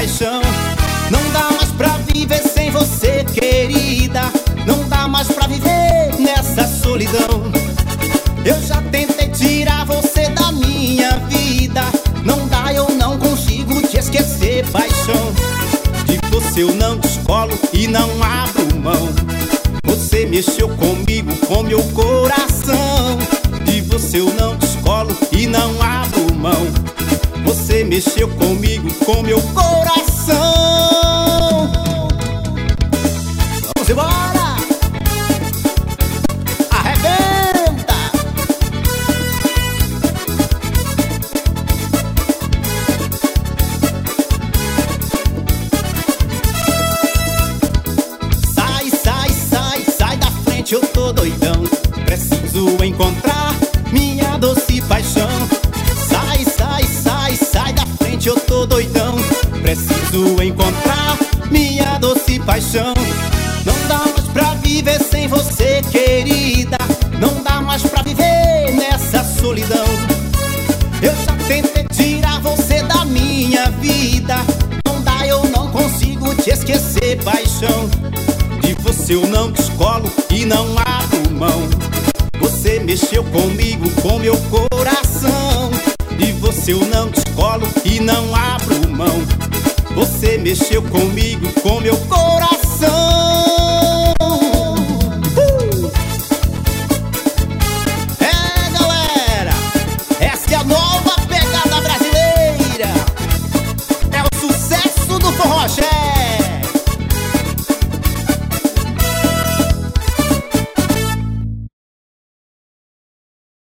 paixão. Não dá mais pra viver sem você, querida. Não dá mais pra viver nessa solidão. Eu já tentei tirar você da minha vida. Não dá, eu não consigo te esquecer, paixão. De você eu não descolo e não abro mão. Você mexeu comigo, com meu coração. De você eu não descolo e não abro mão. Você mexeu comigo, com meu coração. Vamos embora! Arrebenta! Sai, sai, sai, sai da frente, eu tô doidão. Preciso encontrar minha doce paixão. Sai, sai, sai, sai da frente, eu tô doidão. Preciso encontrar minha doce paixão. Não dá mais pra viver sem você, querida. Não dá mais pra viver nessa solidão. Eu já tentei tirar você da minha vida. Não dá, eu não consigo te esquecer, paixão. De você eu não descolo e não abro mão. Você mexeu comigo, com meu coração. De você eu não descolo e não abro mão. Você mexeu comigo, com meu coração.